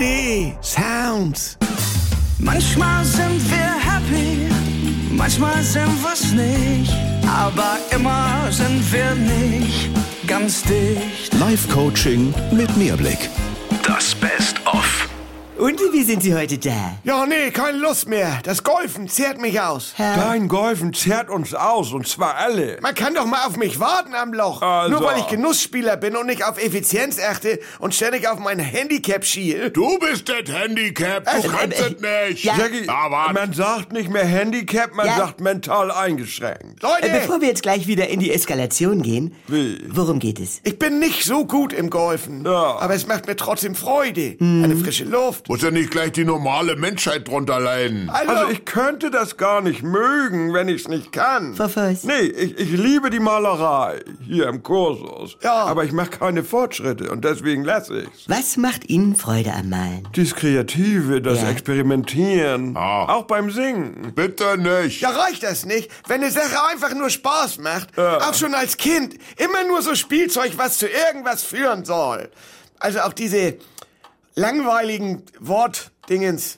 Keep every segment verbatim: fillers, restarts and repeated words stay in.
D Sounds. Manchmal sind wir happy, manchmal sind wir's nicht, aber immer sind wir nicht ganz dicht. Live-Coaching mit Mehrblick. Das Best-of. Und wie sind Sie heute da? Ja, nee, keine Lust mehr. Das Golfen zehrt mich aus. Dein Golfen zehrt uns aus, und zwar alle. Man kann doch mal auf mich warten am Loch. Also. Nur weil ich Genussspieler bin und nicht auf Effizienz achte und ständig auf mein Handicap schiel. Du bist das Handicap, du Äh, kannst äh, es nicht. ja. Jackie, Na, wart. man sagt nicht mehr Handicap, man Ja. sagt mental eingeschränkt. Leute, Äh, bevor wir jetzt gleich wieder in die Eskalation gehen, Wie? worum geht es? ich bin nicht so gut im Golfen. Ja. Aber es macht mir trotzdem Freude. Eine frische Luft. Muss ja nicht gleich die normale Menschheit drunter leiden. Also ich könnte das gar nicht mögen, wenn ich's nicht kann. Frau Voss? Nee, ich, ich liebe die Malerei hier im Kursus. Ja. Aber ich mache keine Fortschritte und deswegen lasse ich's. Was macht Ihnen Freude am Malen? Das Kreative, das Ja. Experimentieren, Ah. auch beim Singen. Bitte nicht. Ja, reicht das nicht? Wenn eine Sache einfach nur Spaß macht, auch schon als Kind, immer nur so Spielzeug, was zu irgendwas führen soll. Also auch diese langweiligen Wortdingens,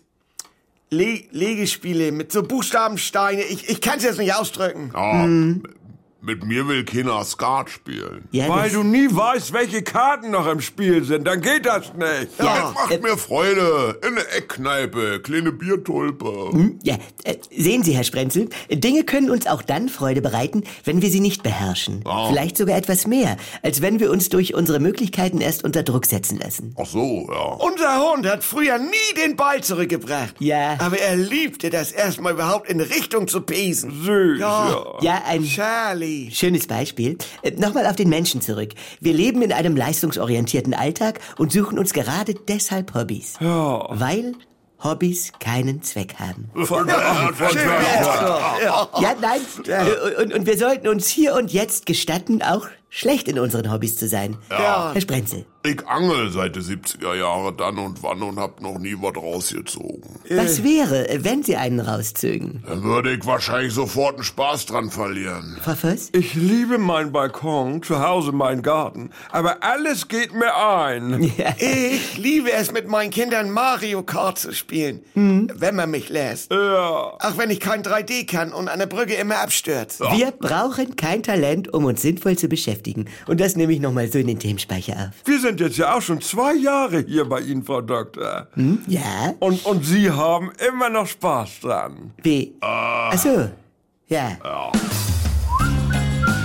Le Legespiele mit so Buchstabensteine, ich, ich kann es jetzt nicht ausdrücken. Ja, mit mir will keiner Skat spielen. Ja, Weil das- du nie weißt, welche Karten noch im Spiel sind, dann geht das nicht. Ja, Das macht äh, mir Freude. In der Eckkneipe, kleine Biertulpe. Ja, äh, sehen Sie, Herr Sprenzel, Dinge können uns auch dann Freude bereiten, wenn wir sie nicht beherrschen. Vielleicht sogar etwas mehr, als wenn wir uns durch unsere Möglichkeiten erst unter Druck setzen lassen. Ach so, ja. Unser Hund hat früher nie den Ball zurückgebracht. Ja. Aber er liebte das erstmal überhaupt in Richtung zu pesen. Süß, Ja. ja. Ja, ein Charlie. schönes Beispiel. Äh, Nochmal auf den Menschen zurück. Wir leben in einem leistungsorientierten Alltag und suchen uns gerade deshalb Hobbys. Ja. Weil Hobbys keinen Zweck haben. Von der, von Schön der, wär's doch. Ja. Ja, nein. Äh, Und, und wir sollten uns hier und jetzt gestatten, auch schlecht in unseren Hobbys zu sein. Ja. Herr Sprenzel, Ich angel seit den siebziger Jahren dann und wann und hab noch nie was rausgezogen. was wäre, äh, wenn Sie einen rauszögen? Dann würde ich wahrscheinlich sofort einen Spaß dran verlieren. Frau Voss? Ich liebe meinen Balkon, zu Hause meinen Garten, aber alles geht mir ein. Ja. Ich liebe es, mit meinen Kindern Mario Kart zu spielen, wenn man mich lässt. Ja. Auch wenn ich kein drei D kann und an der Brücke immer abstürzt. Wir brauchen kein Talent, um uns sinnvoll zu beschäftigen. Und das nehme ich nochmal so in den Themenspeicher auf. Wir sind jetzt ja auch schon zwei Jahre hier bei Ihnen, Frau Doktor. Hm? Ja? Und, und Sie haben immer noch Spaß dran. Wie? Ach so. Ja.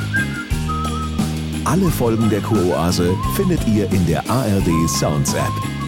Alle Folgen der Kuroase findet ihr in der A R D Sounds App.